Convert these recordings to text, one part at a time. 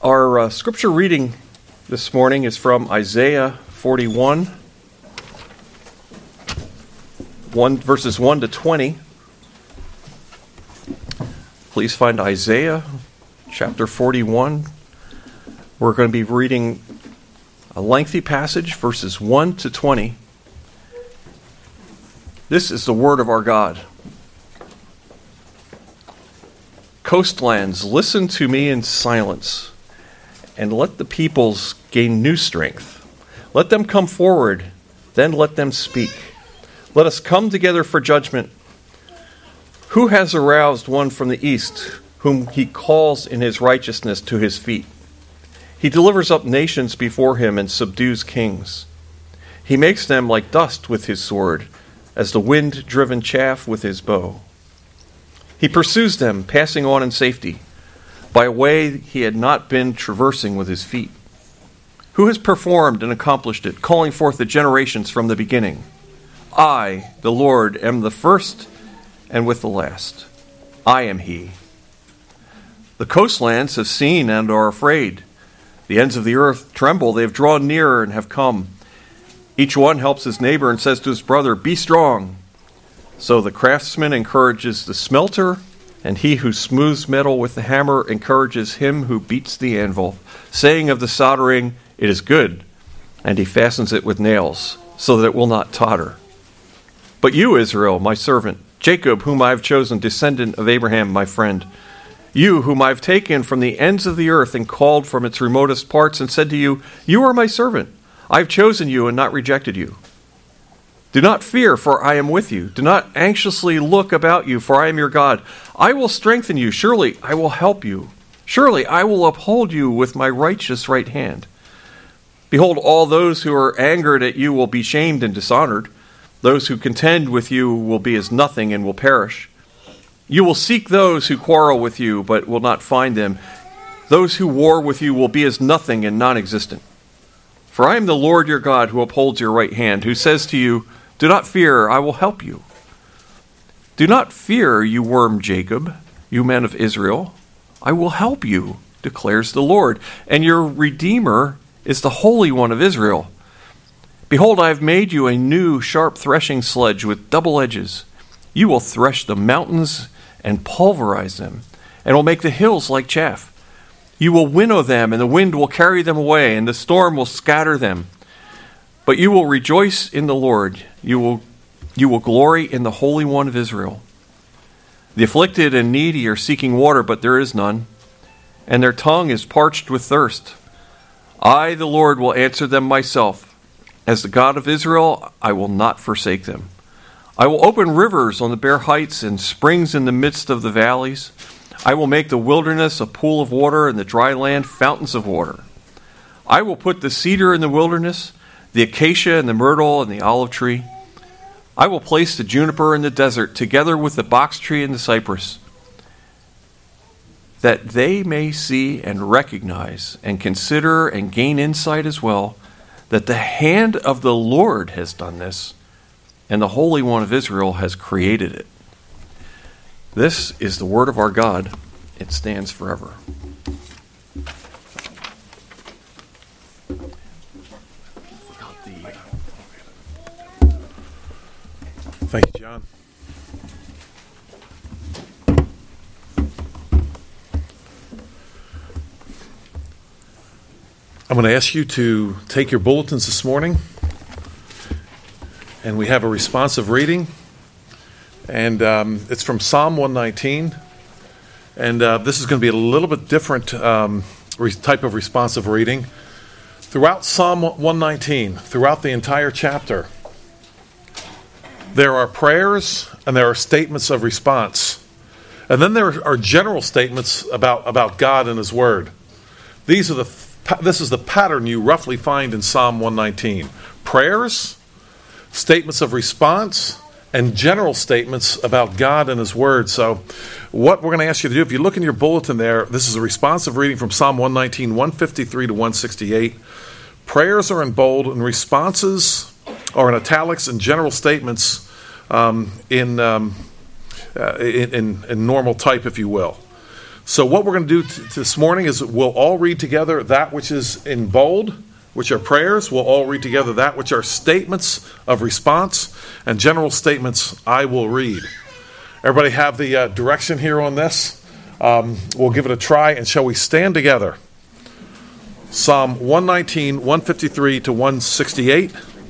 Our scripture reading this morning is from Isaiah 41, verses 1 to 20. Please find Isaiah chapter 41. We're going to be reading a lengthy passage, verses 1 to 20. This is the word of our God. Coastlands, listen to me in silence, and let the peoples gain new strength. Let them come forward, then let them speak. Let us come together for judgment. Who has aroused one from the east, whom he calls in his righteousness to his feet? He delivers up nations before him and subdues kings. He makes them like dust with his sword, as the wind-driven chaff with his bow. He pursues them, passing on in safety, by a way he had not been traversing with his feet. Who has performed and accomplished it, calling forth the generations from the beginning? I, the Lord, am the first and with the last. I am he. The coastlands have seen and are afraid. The ends of the earth tremble. They have drawn nearer and have come. Each one helps his neighbor and says to his brother, "Be strong." So the craftsman encourages the smelter, and he who smooths metal with the hammer encourages him who beats the anvil, saying of the soldering, "It is good," and he fastens it with nails, so that it will not totter. But you, Israel, my servant, Jacob, whom I have chosen, descendant of Abraham, my friend, you whom I have taken from the ends of the earth and called from its remotest parts and said to you, "You are my servant. I have chosen you and not rejected you." Do not fear, for I am with you. Do not anxiously look about you, for I am your God. I will strengthen you. Surely I will help you. Surely I will uphold you with my righteous right hand. Behold, all those who are angered at you will be shamed and dishonored. Those who contend with you will be as nothing and will perish. You will seek those who quarrel with you, but will not find them. Those who war with you will be as nothing and non-existent. For I am the Lord your God, who upholds your right hand, who says to you, "Do not fear, I will help you." Do not fear, you worm Jacob, you men of Israel. I will help you, declares the Lord, and your Redeemer is the Holy One of Israel. Behold, I have made you a new sharp threshing sledge with double edges. You will thresh the mountains and pulverize them, and will make the hills like chaff. You will winnow them, and the wind will carry them away, and the storm will scatter them. But you will rejoice in the Lord. You will glory in the Holy One of Israel. The afflicted and needy are seeking water, but there is none, and their tongue is parched with thirst. I, the Lord, will answer them myself. As the God of Israel, I will not forsake them. I will open rivers on the bare heights and springs in the midst of the valleys. I will make the wilderness a pool of water and the dry land fountains of water. I will put the cedar in the wilderness, the acacia and the myrtle and the olive tree. I will place the juniper in the desert, together with the box tree and the cypress, that they may see and recognize and consider and gain insight as well, that the hand of the Lord has done this, and the Holy One of Israel has created it. This is the word of our God. It stands forever. Thank you, John. I'm going to ask you to take your bulletins this morning, and we have a responsive reading, and it's from Psalm 119, and this is going to be a little bit different type of responsive reading. Throughout Psalm 119, throughout the entire chapter, there are prayers and there are statements of response. And then there are general statements about God and His Word. This is the pattern you roughly find in Psalm 119. Prayers, statements of response, and general statements about God and His Word. So what we're going to ask you to do, if you look in your bulletin there, this is a responsive reading from Psalm 119, 153 to 168. Prayers are in bold and responses are in italics, and general statements in normal type, if you will. So what we're going to do this morning is we'll all read together that which is in bold, which are prayers. We'll all read together that which are statements of response, and general statements I will read. Everybody have the direction here on this? We'll give it a try, and shall we stand together? Psalm 119, 153 to 168.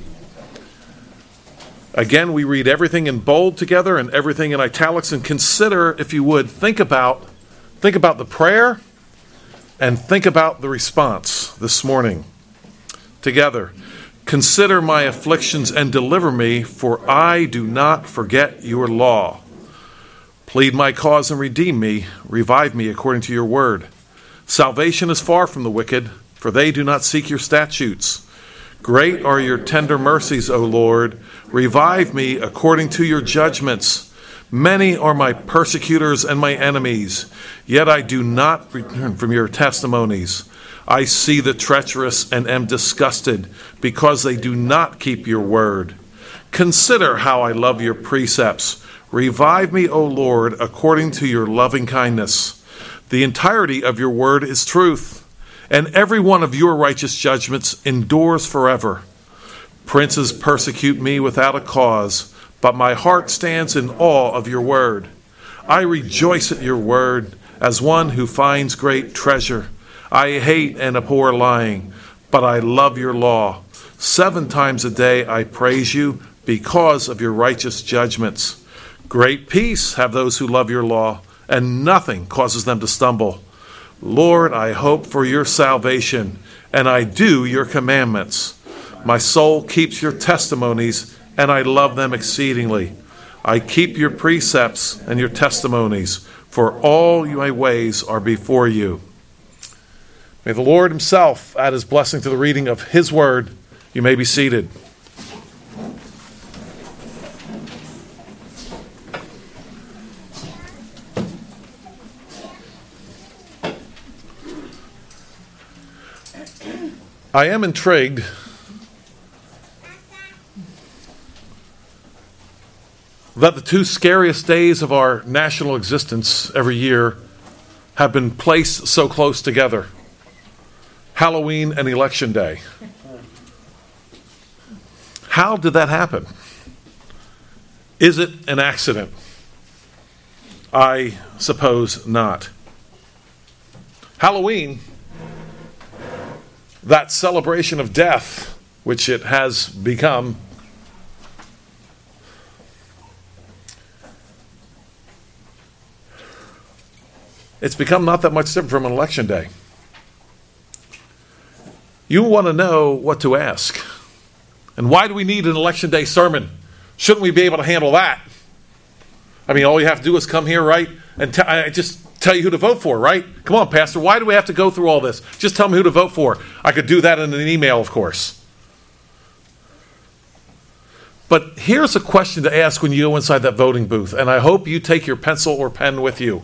Again, we read everything in bold together and everything in italics, and consider, if you would, think about the prayer and think about the response this morning together. Consider my afflictions and deliver me, for I do not forget your law. Plead my cause and redeem me. Revive me according to your word. Salvation is far from the wicked, for they do not seek your statutes. Great are your tender mercies, O Lord. Revive me according to your judgments. Many are my persecutors and my enemies, yet I do not return from your testimonies. I see the treacherous and am disgusted, because they do not keep your word. Consider how I love your precepts. Revive me, O Lord, according to your loving kindness. The entirety of your word is truth, and every one of your righteous judgments endures forever. Princes persecute me without a cause, but my heart stands in awe of your word. I rejoice at your word as one who finds great treasure. I hate and abhor lying, but I love your law. 7 times a day I praise you because of your righteous judgments. Great peace have those who love your law, and nothing causes them to stumble. Lord, I hope for your salvation, and I do your commandments. My soul keeps your testimonies, and I love them exceedingly. I keep your precepts and your testimonies, for all my ways are before you. May the Lord himself add his blessing to the reading of his word. You may be seated. I am intrigued that the 2 scariest days of our national existence every year have been placed so close together: Halloween and Election Day. How did that happen? Is it an accident? I suppose not. Halloween, that celebration of death, which it has become, it's become not that much different from an election day. You want to know what to ask. And why do we need an election day sermon? Shouldn't we be able to handle that? I mean, all you have to do is come here, right? And I just tell you who to vote for, right? Come on, Pastor, why do we have to go through all this? Just tell me who to vote for. I could do that in an email, of course. But here's a question to ask when you go inside that voting booth, and I hope you take your pencil or pen with you.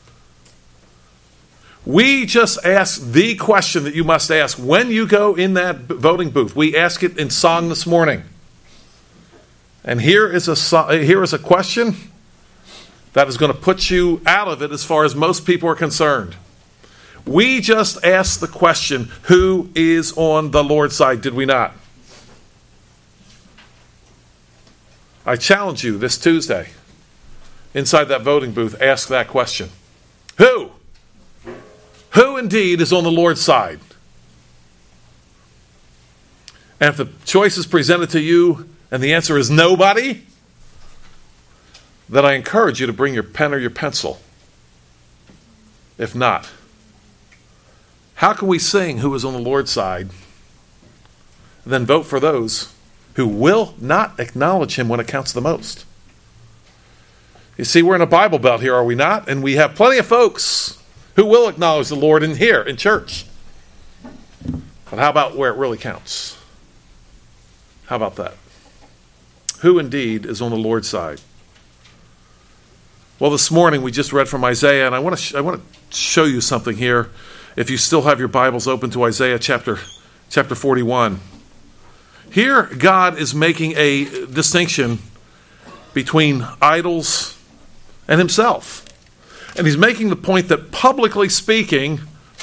We just ask the question that you must ask when you go in that voting booth. We ask it in song this morning. And here is a question that is going to put you out of it as far as most people are concerned. We just asked the question, who is on the Lord's side, did we not? I challenge you this Tuesday, inside that voting booth, ask that question. Who? Who indeed is on the Lord's side? And if the choice is presented to you and the answer is nobody, then I encourage you to bring your pen or your pencil. If not, how can we sing who is on the Lord's side and then vote for those who will not acknowledge him when it counts the most? You see, we're in a Bible Belt here, are we not? And we have plenty of folks who will acknowledge the Lord in here, in church. But how about where it really counts? How about that? Who indeed is on the Lord's side? Well, this morning we just read from Isaiah, and I want to show you something here. If you still have your Bibles open to Isaiah chapter 41. Here, God is making a distinction between idols and himself. And he's making the point that publicly speaking,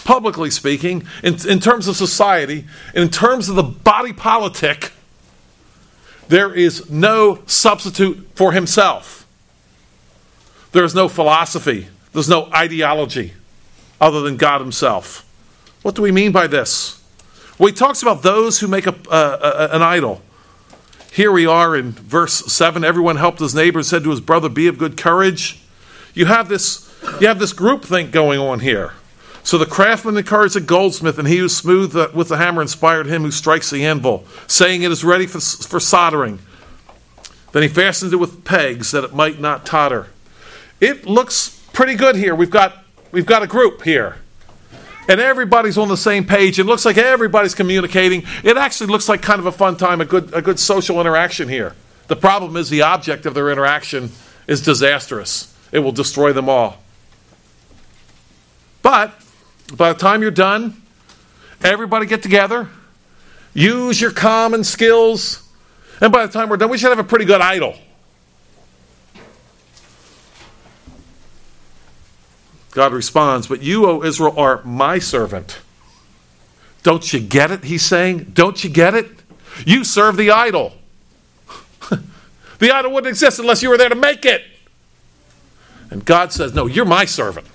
in terms of society, and in terms of the body politic, there is no substitute for himself. There is no philosophy. There's no ideology other than God himself. What do we mean by this? Well, he talks about those who make an idol. Here we are in verse 7. Everyone helped his neighbor and said to his brother, "Be of good courage." You have this groupthink going on here. So the craftsman encouraged the goldsmith, and he who smoothed with the hammer inspired him who strikes the anvil, saying, "It is ready for soldering." Then he fastened it with pegs that it might not totter. It looks pretty good here. We've got a group here. And everybody's on the same page. It looks like everybody's communicating. It actually looks like kind of a fun time, a good social interaction here. The problem is the object of their interaction is disastrous. It will destroy them all. But by the time you're done, everybody get together, use your common skills, and by the time we're done, we should have a pretty good idol. God responds, "But you, O Israel, are my servant." Don't you get it, he's saying? Don't you get it? You serve the idol. The idol wouldn't exist unless you were there to make it. And God says, no, you're my servant.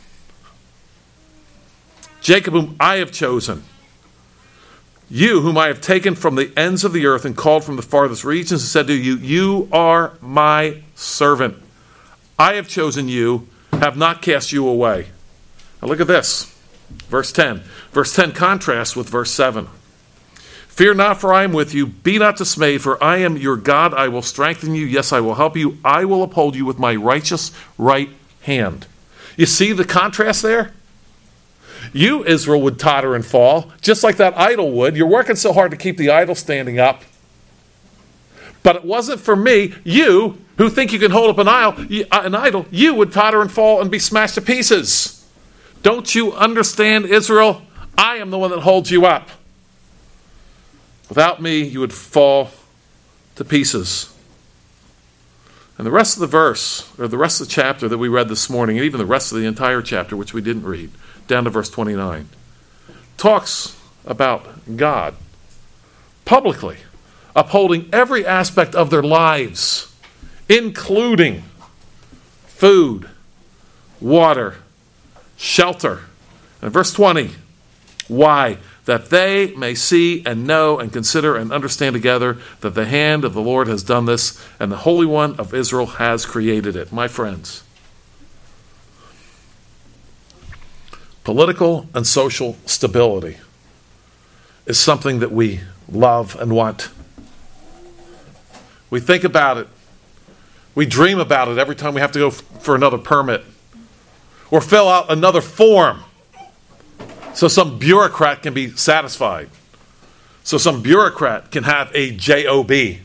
Jacob, whom I have chosen. You, whom I have taken from the ends of the earth and called from the farthest regions, and said to you, you are my servant. I have chosen you, have not cast you away. Now look at this. Verse 10. Verse 10 contrasts with verse 7. Fear not, for I am with you. Be not dismayed, for I am your God. I will strengthen you. Yes, I will help you. I will uphold you with my righteous right hand. You see the contrast there? You, Israel, would totter and fall, just like that idol would. You're working so hard to keep the idol standing up. But it wasn't for me. You, who think you can hold up an idol, you would totter and fall and be smashed to pieces. Don't you understand, Israel? I am the one that holds you up. Without me, you would fall to pieces. And the rest of the verse, or the rest of the chapter that we read this morning, and even the rest of the entire chapter, which we didn't read, down to verse 29, talks about God publicly upholding every aspect of their lives, including food, water, shelter. And verse 20, why? That they may see and know and consider and understand together that the hand of the Lord has done this, and the Holy One of Israel has created it. My friends, political and social stability is something that we love and want. We think about it. We dream about it every time we have to go for another permit or fill out another form so some bureaucrat can be satisfied, so some bureaucrat can have a job.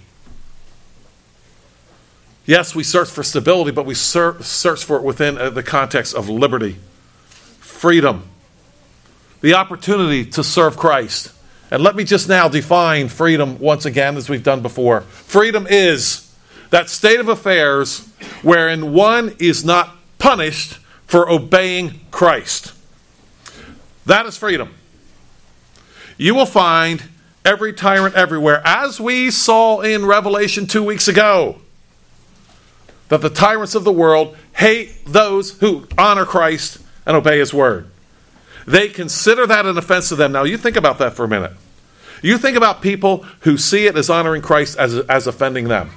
Yes, we search for stability, but we search for it within the context of liberty, freedom, the opportunity to serve Christ. And let me just now define freedom once again, as we've done before. Freedom is that state of affairs wherein one is not punished for obeying Christ. That is freedom. You will find every tyrant everywhere, as we saw in Revelation 2 weeks ago, that the tyrants of the world hate those who honor Christ and obey his word. They consider that an offense to them. Now, you think about that for a minute. You think about people who see it as honoring Christ as offending them.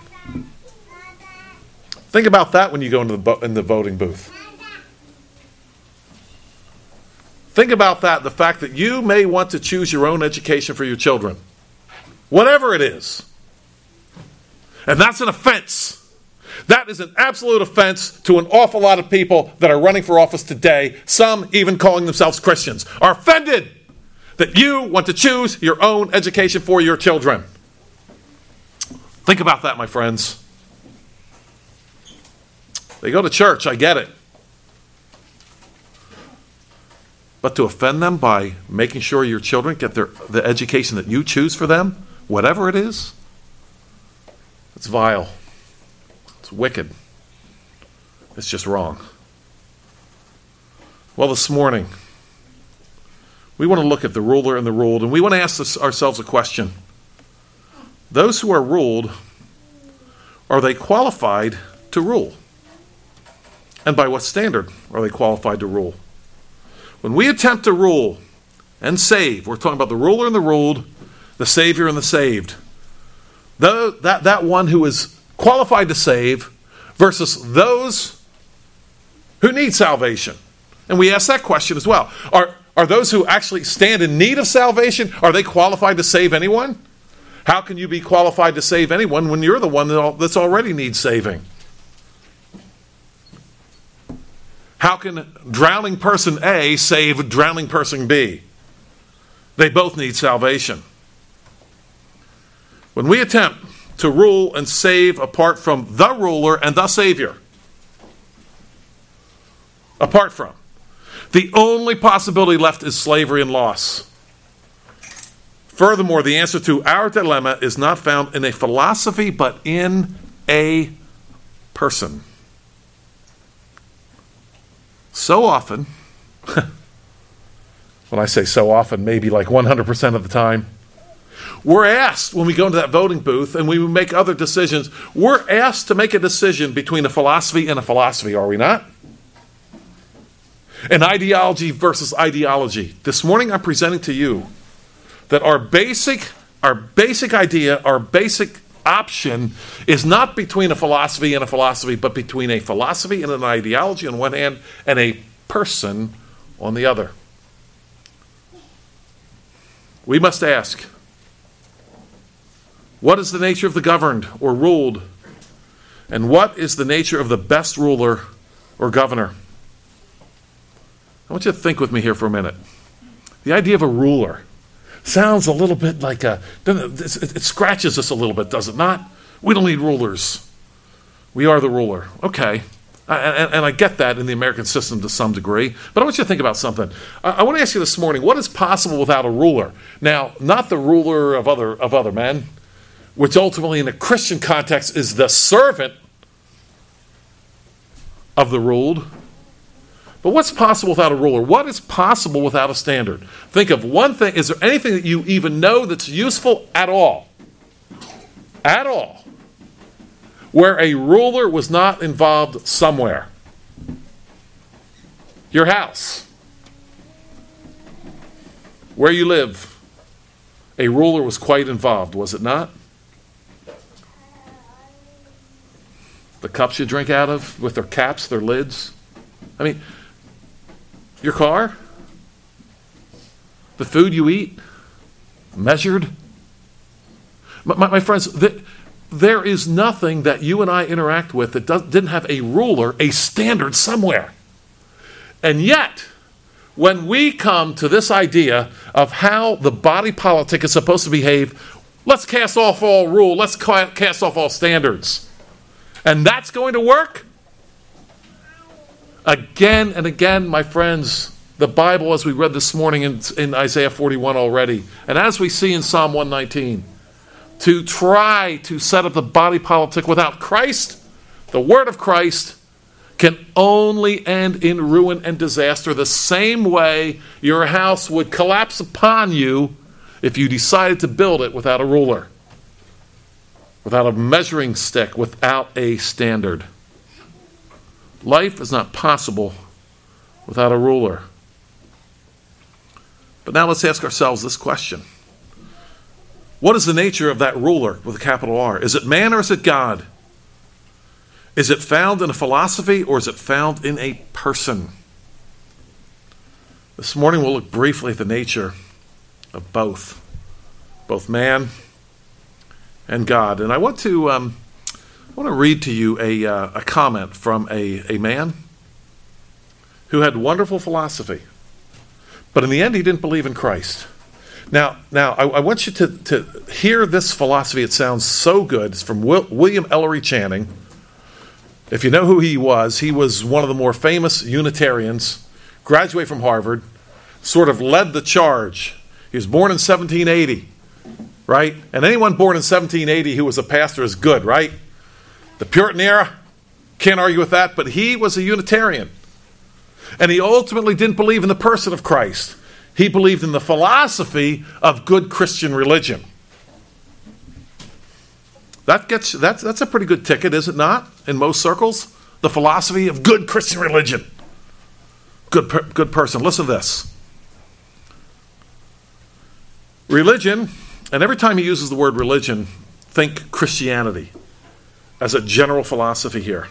Think about that when you go in the voting booth. Think about that, the fact that you may want to choose your own education for your children. Whatever it is. And that's an offense. That is an absolute offense to an awful lot of people that are running for office today, some even calling themselves Christians, are offended that you want to choose your own education for your children. Think about that, my friends. They go to church, I get it. But to offend them by making sure your children get the education that you choose for them, whatever it is, it's vile. It's wicked. It's just wrong. Well, this morning, we want to look at the ruler and the ruled, and we want to ask ourselves a question. Those who are ruled, are they qualified to rule? And by what standard are they qualified to rule? When we attempt to rule and save, we're talking about the ruler and the ruled, the Savior and the saved. That one who is qualified to save versus those who need salvation. And we ask that question as well. Are those who actually stand in need of salvation, are they qualified to save anyone? How can you be qualified to save anyone when you're the one that's already needs saving? How can drowning person A save drowning person B? They both need salvation. When we attempt to rule and save apart from the ruler and the Savior, apart from, the only possibility left is slavery and loss. Furthermore, the answer to our dilemma is not found in a philosophy, but in a person. So often, when I say so often, maybe like 100% of the time, we're asked when we go into that voting booth and we make other decisions, we're asked to make a decision between a philosophy and a philosophy, are we not? An ideology versus ideology. This morning I'm presenting to you that our basic idea, our basic option is not between a philosophy and a philosophy, but between a philosophy and an ideology on one hand and a person on the other. We must ask, what is the nature of the governed or ruled? And what is the nature of the best ruler or governor? I want you to think with me here for a minute. The idea of a ruler sounds a little bit like it scratches us a little bit, does it not? We don't need rulers. We are the ruler. Okay. And I get that in the American system to some degree. But I want you to think about something. I want to ask you this morning, what is possible without a ruler? Now, not the ruler of other men, which ultimately in a Christian context is the servant of the ruled. But what's possible without a ruler? What is possible without a standard? Think of one thing. Is there anything that you even know that's useful at all? At all. Where a ruler was not involved somewhere? Your house. Where you live. A ruler was quite involved, was it not? The cups you drink out of with their caps, their lids. I mean, your car, the food you eat, measured. My friends, there is nothing that you and I interact with that didn't have a ruler, a standard somewhere. And yet, when we come to this idea of how the body politic is supposed to behave, let's cast off all rule, let's cast off all standards. And that's going to work? Again and again, my friends, the Bible, as we read this morning in Isaiah 41 already, and as we see in Psalm 119, to try to set up the body politic without Christ, the word of Christ, can only end in ruin and disaster, the same way your house would collapse upon you if you decided to build it without a ruler, without a measuring stick, without a standard. Life is not possible without a ruler. But now let's ask ourselves this question. What is the nature of that ruler with a capital R? Is it man or is it God? Is it found in a philosophy or is it found in a person? This morning we'll look briefly at the nature of both man and God. And I want to read to you a comment from a man who had wonderful philosophy, but in the end he didn't believe in Christ. Now I want you to hear this philosophy. It sounds so good. It's from William Ellery Channing. If you know who he was one of the more famous Unitarians, graduated from Harvard, sort of led the charge. He was born in 1780, right? And anyone born in 1780 who was a pastor is good, right? The Puritan era, can't argue with that, but he was a Unitarian. And he ultimately didn't believe in the person of Christ. He believed in the philosophy of good Christian religion. That's a pretty good ticket, is it not, in most circles? The philosophy of good Christian religion. Good person. Listen to this. Religion, and every time he uses the word religion, think Christianity as a general philosophy here.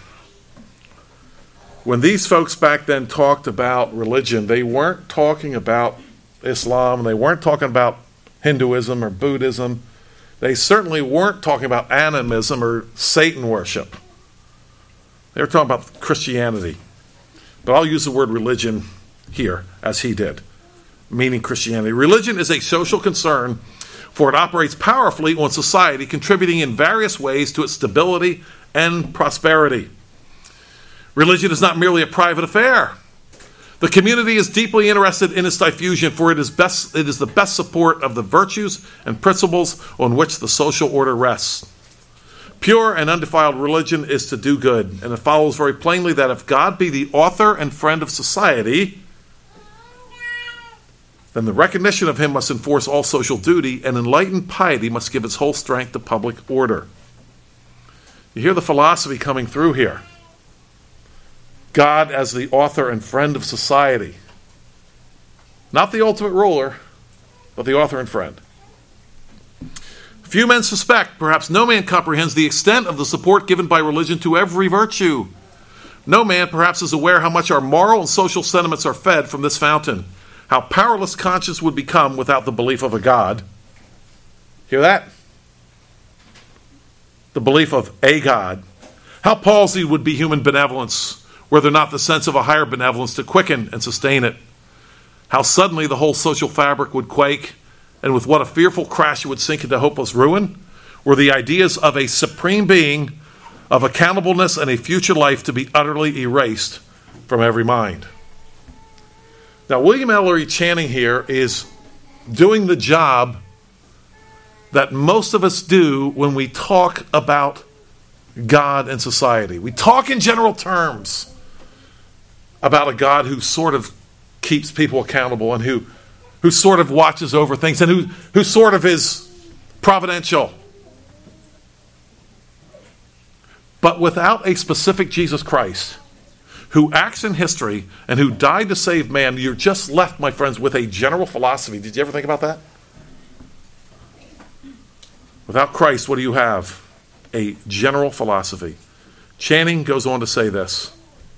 When these folks back then talked about religion, they weren't talking about Islam, they weren't talking about Hinduism or Buddhism. They certainly weren't talking about animism or Satan worship. They were talking about Christianity. But I'll use the word religion here, as he did, meaning Christianity. Religion is a social concern, for it operates powerfully on society, contributing in various ways to its stability and prosperity. Religion is not merely a private affair. The community is deeply interested in its diffusion, for it is the best support of the virtues and principles on which the social order rests. Pure and undefiled religion is to do good, and it follows very plainly that if God be the author and friend of society, then the recognition of him must enforce all social duty, and enlightened piety must give its whole strength to public order. You hear the philosophy coming through here. God as the author and friend of society. Not the ultimate ruler, but the author and friend. Few men suspect, perhaps no man comprehends the extent of the support given by religion to every virtue. No man perhaps is aware how much our moral and social sentiments are fed from this fountain, how powerless conscience would become without the belief of a God. Hear that? The belief of a God. How palsied would be human benevolence, were there not the sense of a higher benevolence to quicken and sustain it. How suddenly the whole social fabric would quake, and with what a fearful crash it would sink into hopeless ruin, were the ideas of a supreme being, of accountableness and a future life to be utterly erased from every mind. Now, William Ellery Channing here is doing the job that most of us do when we talk about God and society. We talk in general terms about a God who sort of keeps people accountable and who sort of watches over things and who sort of is providential. But without a specific Jesus Christ who acts in history and who died to save man, you're just left, my friends, with a general philosophy. Did you ever think about that? Without Christ, what do you have? A general philosophy. Channing goes on to say this.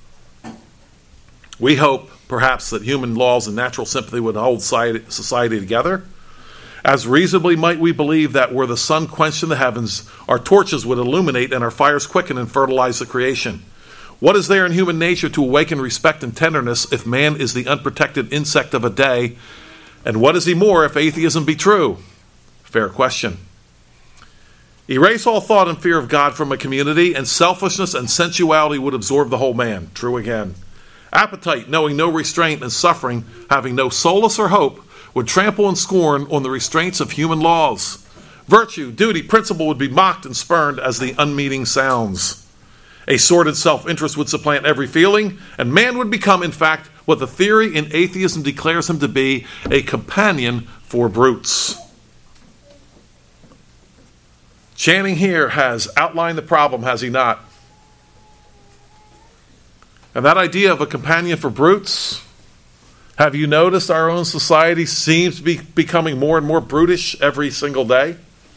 We hope, perhaps, that human laws and natural sympathy would hold society together. As reasonably might we believe that were the sun quenched in the heavens, our torches would illuminate and our fires quicken and fertilize the creation. What is there in human nature to awaken respect and tenderness if man is the unprotected insect of a day? And what is he more if atheism be true? Fair question. Erase all thought and fear of God from a community, and selfishness and sensuality would absorb the whole man. True again. Appetite, knowing no restraint, and suffering, having no solace or hope, would trample and scorn on the restraints of human laws. Virtue, duty, principle would be mocked and spurned as the unmeaning sounds. A sordid self-interest would supplant every feeling, and man would become, in fact, what the theory in atheism declares him to be, a companion for brutes. Channing here has outlined the problem, has he not? And that idea of a companion for brutes, have you noticed our own society seems to be becoming more and more brutish every single day?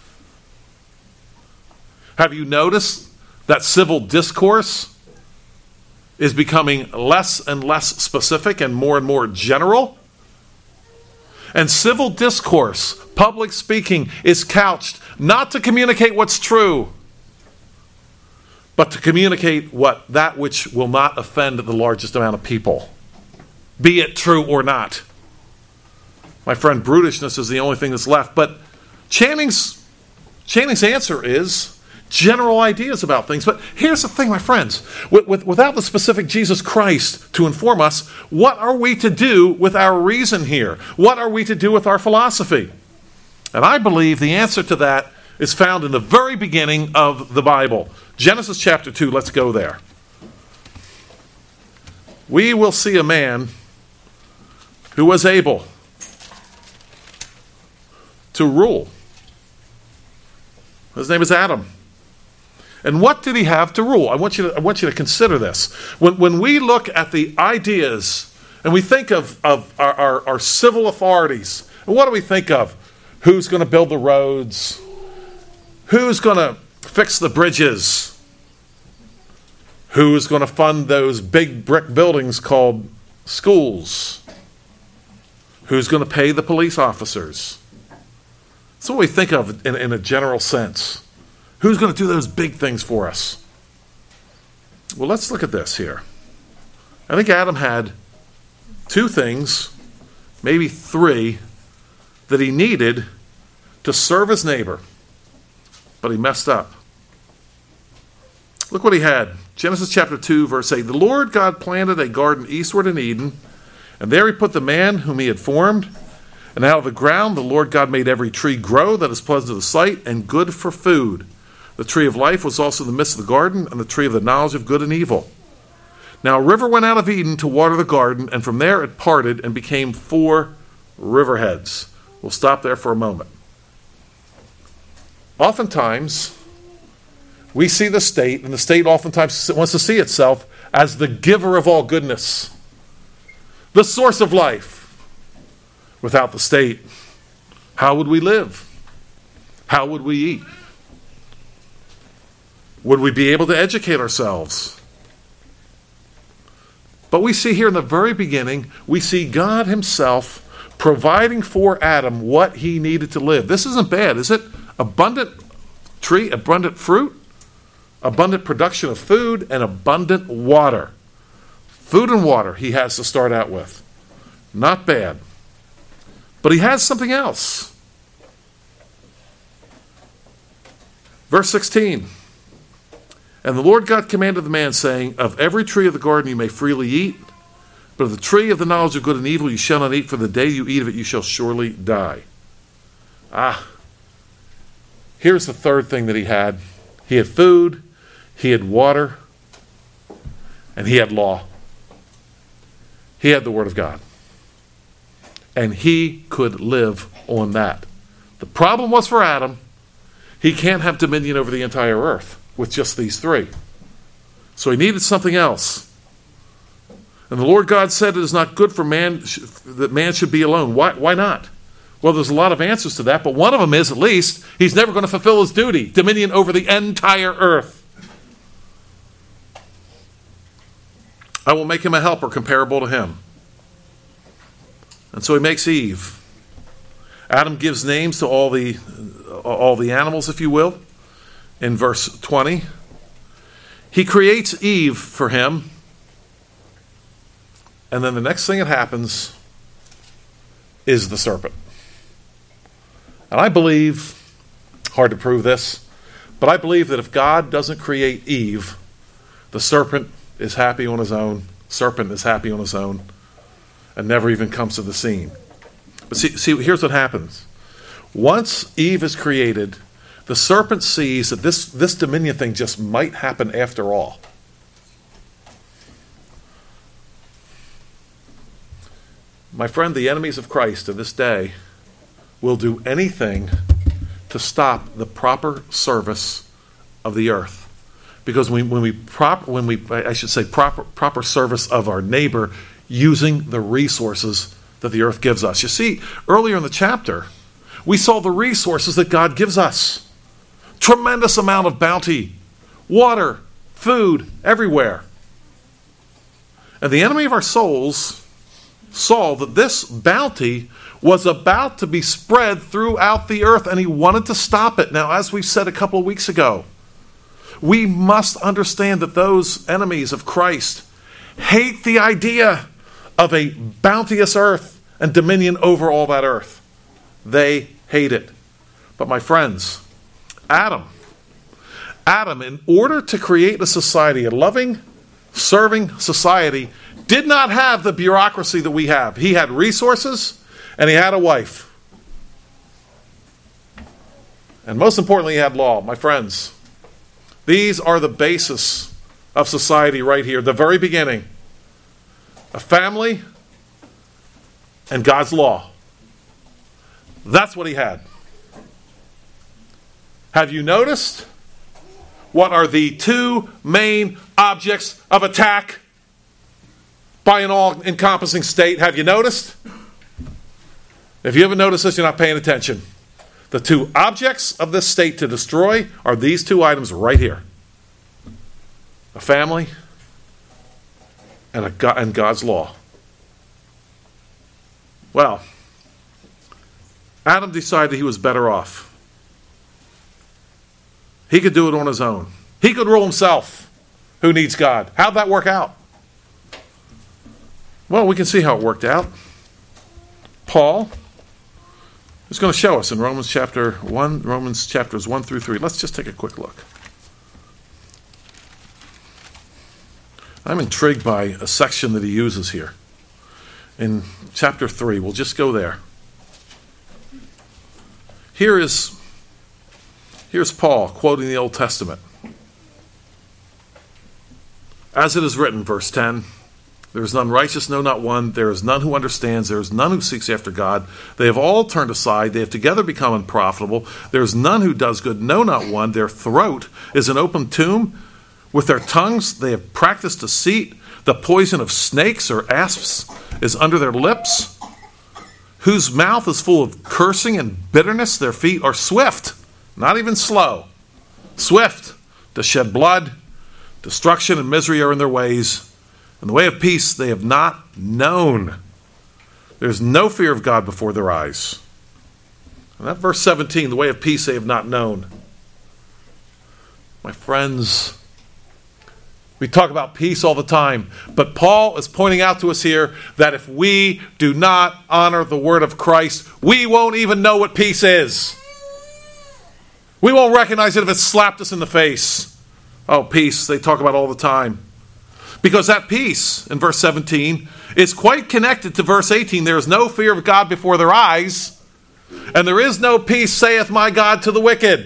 Have you noticed that civil discourse is becoming less and less specific and more general? And civil discourse, public speaking, is couched not to communicate what's true, but to communicate that which will not offend the largest amount of people, be it true or not. My friend, brutishness is the only thing that's left. But Channing's answer is general ideas about things. But here's the thing, my friends. Without the specific Jesus Christ to inform us, what are we to do with our reason here? What are we to do with our philosophy? And I believe the answer to that is found in the very beginning of the Bible. Genesis chapter 2, let's go there. we will see a man who was able to rule. His name is Adam. And what did he have to rule? I want you to consider this. When we look at the ideas and we think of our civil authorities, and what do we think of? Who's going to build the roads? Who's going to fix the bridges? Who's going to fund those big brick buildings called schools? Who's going to pay the police officers? That's what we think of in a general sense. Who's going to do those big things for us? Well, let's look at this here. I think Adam had two things, maybe three, that he needed to serve his neighbor, but he messed up. Look what he had. Genesis chapter 2, verse 8. The Lord God planted a garden eastward in Eden, and there he put the man whom he had formed. And out of the ground the Lord God made every tree grow that is pleasant to the sight and good for food. The tree of life was also in the midst of the garden, and the tree of the knowledge of good and evil. Now a river went out of Eden to water the garden, and from there it parted and became 4 riverheads. We'll stop there for a moment. Oftentimes, we see the state, and the state oftentimes wants to see itself as the giver of all goodness, the source of life. Without the state, how would we live? How would we eat? Would we be able to educate ourselves? But we see here in the very beginning, we see God himself providing for Adam what he needed to live. This isn't bad, is it? Abundant tree, abundant fruit, abundant production of food, and abundant water. Food and water he has to start out with. Not bad. But he has something else. Verse 16. And the Lord God commanded the man, saying, of every tree of the garden you may freely eat, but of the tree of the knowledge of good and evil you shall not eat, for the day you eat of it you shall surely die. Here's the third thing that he had. He had food, he had water, and he had law. He had the Word of God. And he could live on that. The problem was for Adam, he can't have dominion over the entire earth with just these three. So he needed something else. And the Lord God said, it is not good for man that man should be alone. Why not? Well, there's a lot of answers to that, but one of them is, at least, he's never going to fulfill his duty, dominion over the entire earth. I will make him a helper comparable to him. And so he makes Eve. Adam gives names to all the animals, if you will, in verse 20. He creates Eve for him. And then the next thing that happens is the serpent. And I believe, hard to prove this, but I believe that if God doesn't create Eve, the serpent is happy on his own. Serpent is happy on his own. And never even comes to the scene. But see, here's what happens. Once Eve is created, the serpent sees that this dominion thing just might happen after all. My friend, the enemies of Christ to this day will do anything to stop the proper service of the earth. Because proper service of our neighbor, using the resources that the earth gives us. You see, earlier in the chapter, we saw the resources that God gives us. Tremendous amount of bounty, water, food, everywhere. And the enemy of our souls saw that this bounty was about to be spread throughout the earth, and he wanted to stop it. Now, as we said a couple of weeks ago, we must understand that those enemies of Christ hate the idea of a bounteous earth and dominion over all that earth. They hate it. But my friends, Adam, in order to create a society, a loving, serving society, did not have the bureaucracy that we have. He had resources and he had a wife. And most importantly, he had law. My friends, these are the basis of society right here, the very beginning. a family, and God's law. That's what he had. Have you noticed what are the two main objects of attack by an all-encompassing state? Have you noticed? If you haven't noticed this, you're not paying attention. The two objects of this state to destroy are these two items right here. A family and God's law. Well, Adam decided he was better off. He could do it on his own. He could rule himself. Who needs God? How'd that work out? Well, we can see how it worked out. Paul is going to show us in Romans chapter 1, Romans chapters 1 through 3. Let's just take a quick look. I'm intrigued by a section that he uses here. In chapter 3, we'll just go there. Here's Paul quoting the Old Testament. As it is written, verse 10, there is none righteous, no, not one. There is none who understands. There is none who seeks after God. They have all turned aside. They have together become unprofitable. There is none who does good, no, not one. Their throat is an open tomb. With their tongues they have practiced deceit. The poison of snakes or asps is under their lips. Whose mouth is full of cursing and bitterness. Their feet are swift, not even slow, swift to shed blood. Destruction and misery are in their ways, and the way of peace they have not known. There's no fear of God before their eyes. And that verse 17, the way of peace they have not known. My friends, we talk about peace all the time, but Paul is pointing out to us here that if we do not honor the word of Christ, we won't even know what peace is. We won't recognize it if it slapped us in the face. Oh, peace, they talk about all the time. Because that peace, in verse 17, is quite connected to verse 18. There is no fear of God before their eyes, and there is no peace, saith my God, to the wicked.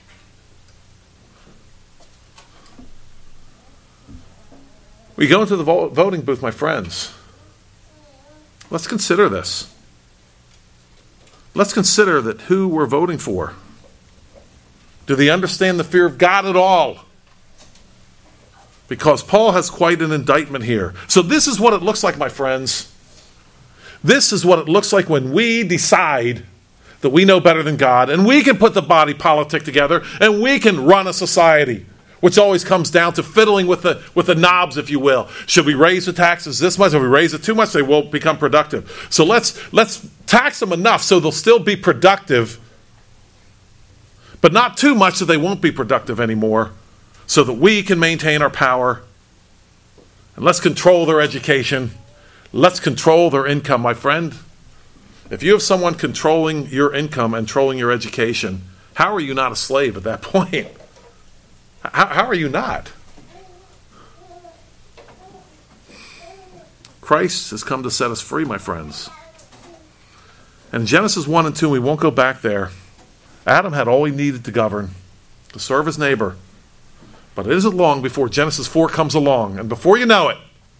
We go into the voting booth, my friends. Let's consider this. Let's consider that who we're voting for. Do they understand the fear of God at all? Because Paul has quite an indictment here. So this is what it looks like, my friends. This is what it looks like when we decide that we know better than God, and we can put the body politic together, and we can run a society, which always comes down to fiddling with the knobs, if you will. Should we raise the taxes this much? If we raise it too much, they won't become productive. So let's tax them enough so they'll still be productive, but not too much so they won't be productive anymore, so that we can maintain our power. And let's control their education. Let's control their income, my friend. If you have someone controlling your income and controlling your education, how are you not a slave at that point? How are you not? Christ has come to set us free, my friends. And in Genesis 1 and 2, we won't go back there. Adam had all he needed to govern, to serve his neighbor. But it isn't long before Genesis 4 comes along. And before you know it,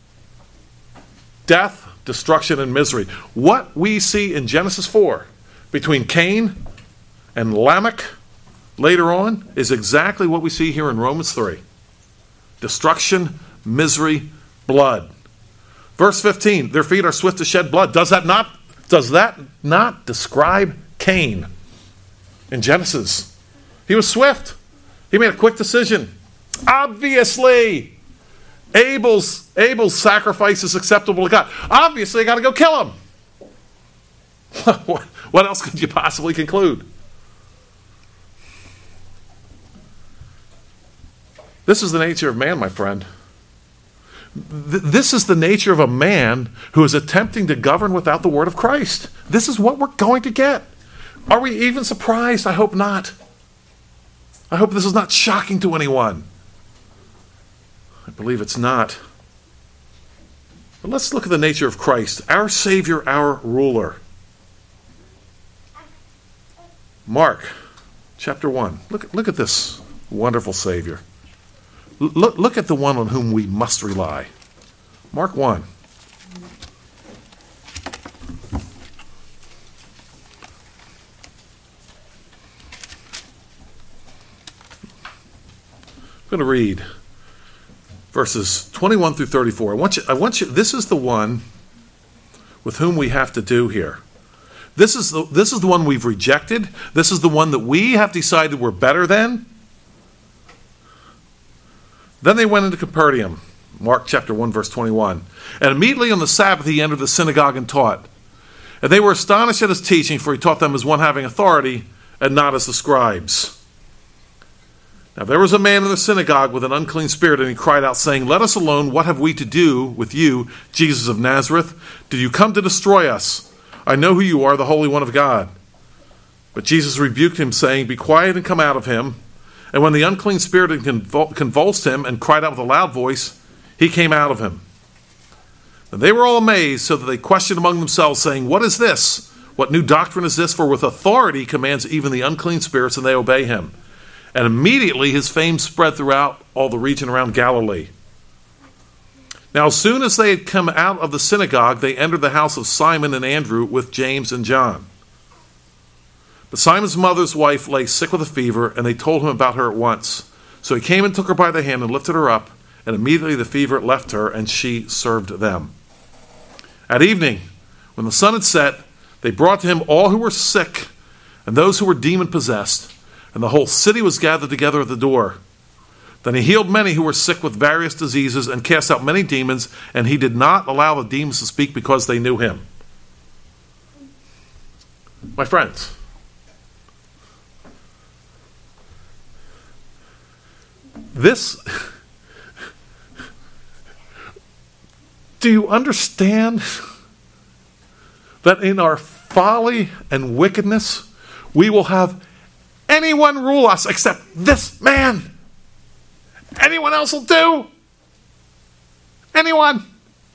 death, destruction, and misery. What we see in Genesis 4 between Cain and Lamech later on is exactly what we see here in Romans 3. Destruction, misery, blood. Verse 15, their feet are swift to shed blood. Does that not describe Cain in Genesis? He was swift. He made a quick decision. Obviously, Abel's sacrifice is acceptable to God. Obviously, I got to go kill him. What else could you possibly conclude? This is the nature of man, my friend. This is the nature of a man who is attempting to govern without the word of Christ. This is what we're going to get. Are we even surprised? I hope not. I hope this is not shocking to anyone. I believe it's not. But let's look at the nature of Christ, our Savior, our ruler. Mark chapter 1. Look at this wonderful Savior. Look at the one on whom we must rely. Mark 1. I'm going to read verses 21 through 34. I want you. This is the one with whom we have to do here. This is the one we've rejected. This is the one that we have decided we're better than. Then they went into Capernaum, Mark chapter 1, verse 21. And immediately on the Sabbath he entered the synagogue and taught. And they were astonished at his teaching, for he taught them as one having authority, and not as the scribes. Now there was a man in the synagogue with an unclean spirit, and he cried out, saying, Let us alone, what have we to do with you, Jesus of Nazareth? Did you come to destroy us? I know who you are, the Holy One of God. But Jesus rebuked him, saying, Be quiet and come out of him. And when the unclean spirit had convulsed him and cried out with a loud voice, he came out of him. And they were all amazed, so that they questioned among themselves, saying, What is this? What new doctrine is this? For with authority he commands even the unclean spirits, and they obey him. And immediately his fame spread throughout all the region around Galilee. Now as soon as they had come out of the synagogue, they entered the house of Simon and Andrew with James and John. But Simon's mother's wife lay sick with a fever, and they told him about her at once. So he came and took her by the hand and lifted her up, and immediately the fever left her, and she served them. At evening, when the sun had set, they brought to him all who were sick and those who were demon-possessed, and the whole city was gathered together at the door. Then he healed many who were sick with various diseases and cast out many demons, and he did not allow the demons to speak because they knew him. My friends, do you understand that in our folly and wickedness, we will have anyone rule us except this man? Anyone else will do. Anyone.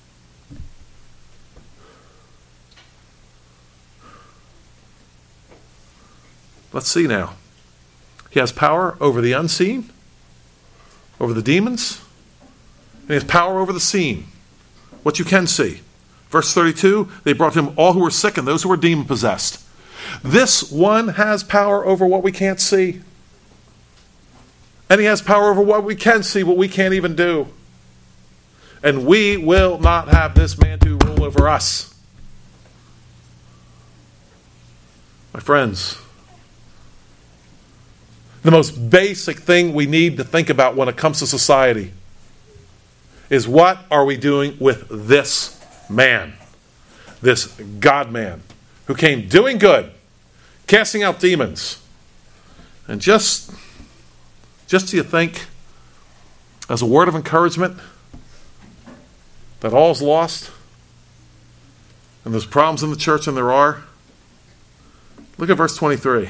Let's see now. He has power over the unseen, over the demons, and he has power over the seen, what you can see. Verse 32, they brought to him all who were sick and those who were demon-possessed. This one has power over what we can't see. And he has power over what we can see, what we can't even do. And we will not have this man to rule over us. My friends, the most basic thing we need to think about when it comes to society is, what are we doing with this man, this God-man, who came doing good, casting out demons. And just do you think, as a word of encouragement, that all's lost? And there's problems in the church, and there are. Look at verse 23.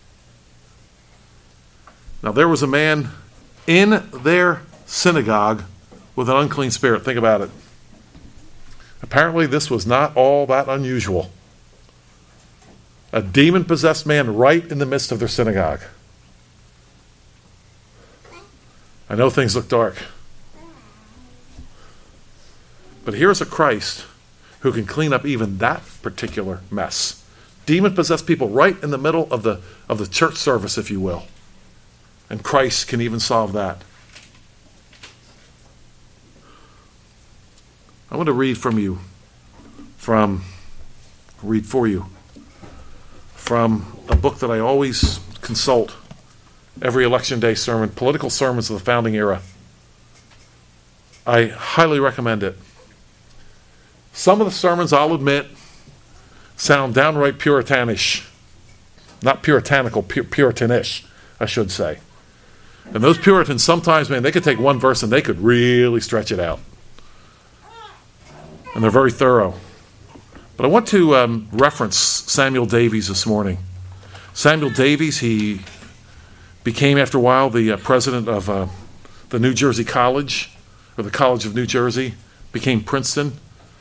Now there was a man in their synagogue with an unclean spirit. Think about it. Apparently this was not all that unusual. A demon-possessed man right in the midst of their synagogue. I know things look dark. But here's a Christ who can clean up even that particular mess. Demon-possessed people right in the middle of the church service, if you will. And Christ can even solve that. I want to read for you from a book that I always consult every election day sermon, Political Sermons of the Founding Era. I highly recommend it. Some of the sermons, I'll admit, sound downright puritanish. Not puritanical, puritanish, I should say. And those Puritans sometimes, man, they could take one verse and they could really stretch it out. And they're very thorough. But I want to reference Samuel Davies this morning. Samuel Davies, he became after a while the president of the New Jersey College, or the College of New Jersey, became Princeton.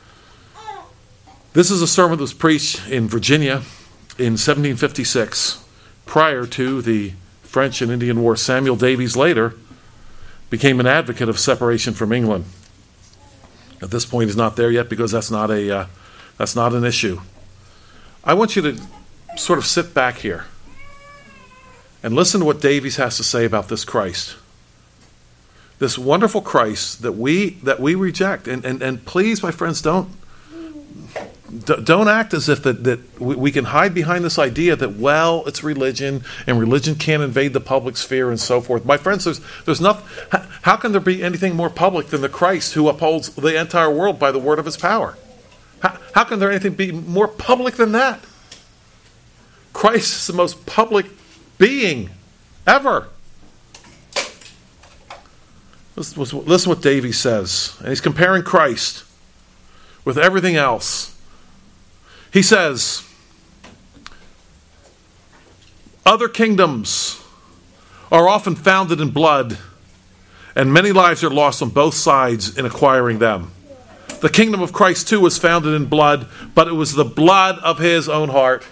This is a sermon that was preached in Virginia in 1756, prior to the French and Indian War. Samuel Davies later became an advocate of separation from England. At this point, he's not there yet because that's not an issue. I want you to sort of sit back here and listen to what Davies has to say about this Christ. This wonderful Christ that we reject. And please, my friends, don't act as if that we can hide behind this idea that, well, it's religion and religion can't invade the public sphere and so forth. My friends, there's nothing. How can there be anything more public than the Christ who upholds the entire world by the word of his power? How can there anything be more public than that? Christ is the most public being ever. Listen what Davies says. And he's comparing Christ with everything else. He says, other kingdoms are often founded in blood, and many lives are lost on both sides in acquiring them. The kingdom of Christ, too, was founded in blood, but it was the blood of his own heart.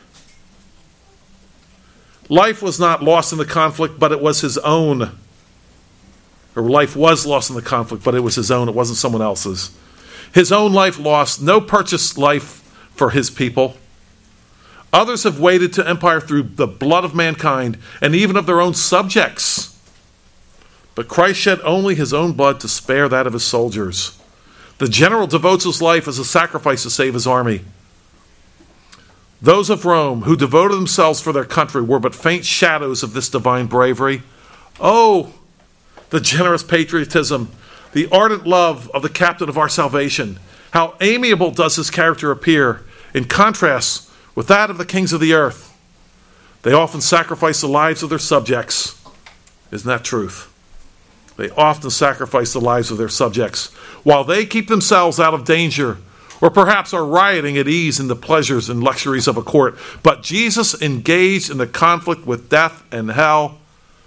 Life was not lost in the conflict, but it was his own. Or life was lost in the conflict, but it was his own. It wasn't someone else's. His own life lost, no purchased life for his people. Others have waded to empire through the blood of mankind and even of their own subjects. But Christ shed only his own blood to spare that of his soldiers. The general devotes his life as a sacrifice to save his army. Those of Rome who devoted themselves for their country were but faint shadows of this divine bravery. Oh, the generous patriotism, the ardent love of the captain of our salvation. How amiable does his character appear in contrast with that of the kings of the earth. They often sacrifice the lives of their subjects. Isn't that truth? They often sacrifice the lives of their subjects while they keep themselves out of danger, or perhaps are rioting at ease in the pleasures and luxuries of a court. But Jesus engaged in the conflict with death and hell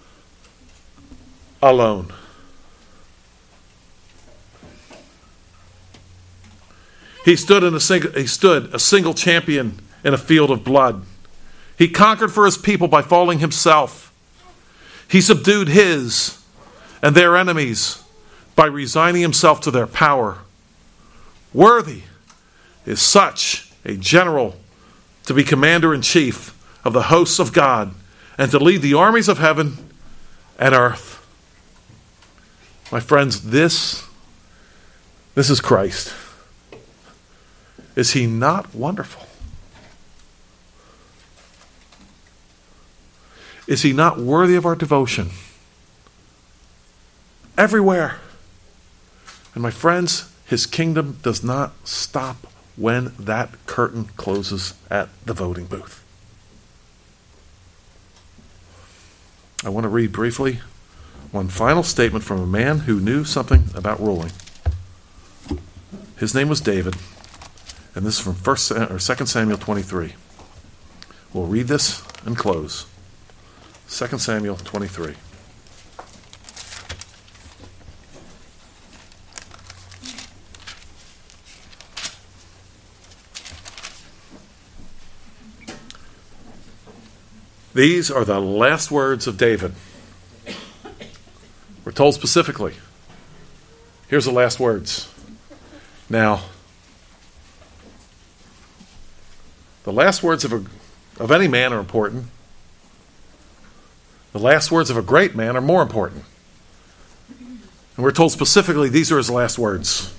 alone. He stood a single champion in a field of blood. He conquered for his people by falling himself. He subdued his and their enemies by resigning himself to their power. Worthy is such a general to be commander-in-chief of the hosts of God and to lead the armies of heaven and earth. My friends, this is Christ. Is he not wonderful? Is he not worthy of our devotion? Everywhere. And my friends, his kingdom does not stop when that curtain closes at the voting booth. I want to read briefly one final statement from a man who knew something about ruling. His name was David, and this is from 2 Samuel 23. We'll read this and close. 2 Samuel 23. These are the last words of David. We're told specifically. Here's the last words. Now, the last words of any man are important. The last words of a great man are more important. And we're told specifically these are his last words.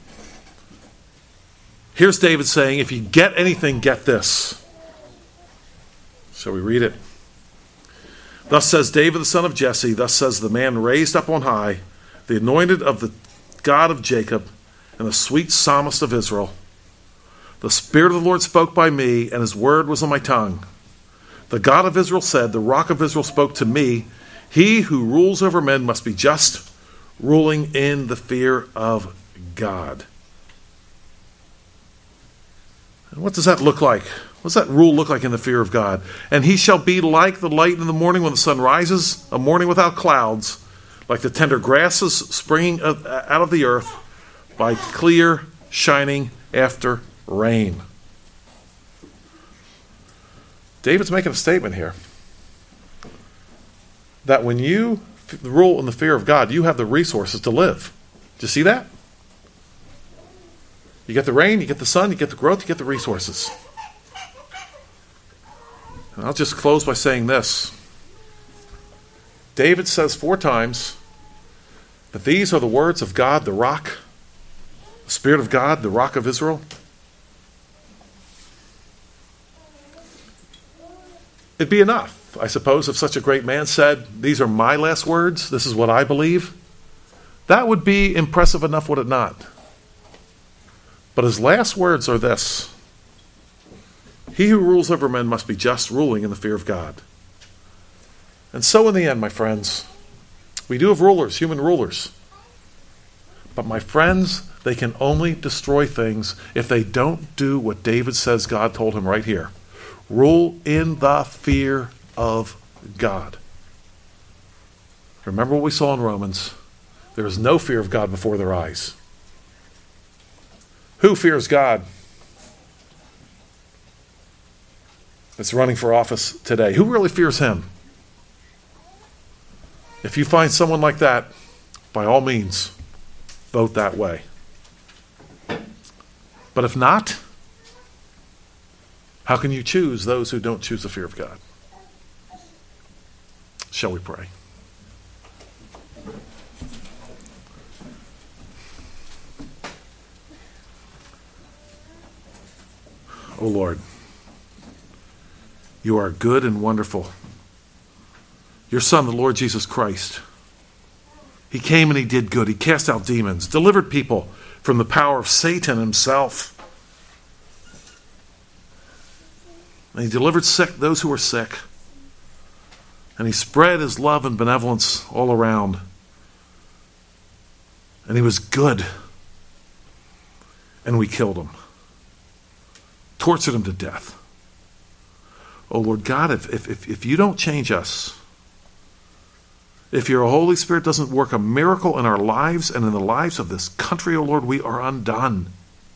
Here's David saying, if you get anything, get this. Shall we read it? Thus says David the son of Jesse, thus says the man raised up on high, the anointed of the God of Jacob, and the sweet psalmist of Israel. The Spirit of the Lord spoke by me, and his word was on my tongue. The God of Israel said, the rock of Israel spoke to me, he who rules over men must be just, ruling in the fear of God. And what does that look like? What does that rule look like in the fear of God? And he shall be like the light in the morning when the sun rises, a morning without clouds, like the tender grasses springing out of the earth by clear shining after rain. David's making a statement here that when you rule in the fear of God, you have the resources to live. Do you see that? You get the rain, you get the sun, you get the growth, you get the resources. And I'll just close by saying this. David says 4 times that these are the words of God, the rock, the Spirit of God, the rock of Israel. It'd be enough, I suppose, if such a great man said, these are my last words, this is what I believe. That would be impressive enough, would it not? But his last words are this: he who rules over men must be just, ruling in the fear of God. And so in the end, my friends, we do have rulers, human rulers. But my friends, they can only destroy things if they don't do what David says God told him right here. Rule in the fear of God. Remember what we saw in Romans. There is no fear of God before their eyes. Who fears God that's running for office today? Who really fears him? If you find someone like that, by all means, vote that way. But if not, how can you choose those who don't choose the fear of God? Shall we pray? O Lord, you are good and wonderful. Your Son, the Lord Jesus Christ, he came and he did good. He cast out demons, delivered people from the power of Satan himself. And he delivered those who were sick. And he spread his love and benevolence all around. And he was good. And we killed him. Tortured him to death. Oh Lord God, if you don't change us, if your Holy Spirit doesn't work a miracle in our lives and in the lives of this country, oh Lord, we are undone.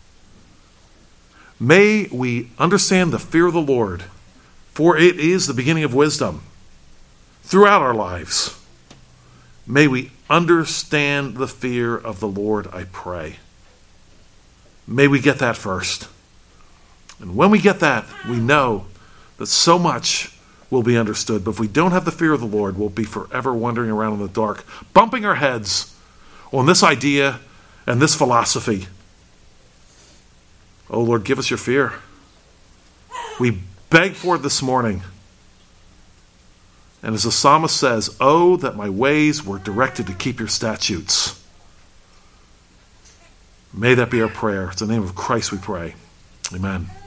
May we understand the fear of the Lord, for it is the beginning of wisdom throughout our lives. May we understand the fear of the Lord, I pray. May we get that first. And when we get that, we know that so much will be understood. But if we don't have the fear of the Lord, we'll be forever wandering around in the dark, bumping our heads on this idea and this philosophy. Oh Lord, give us your fear. We beg for it this morning. And as the psalmist says, oh, that my ways were directed to keep your statutes. May that be our prayer. It's in the name of Christ we pray. Amen.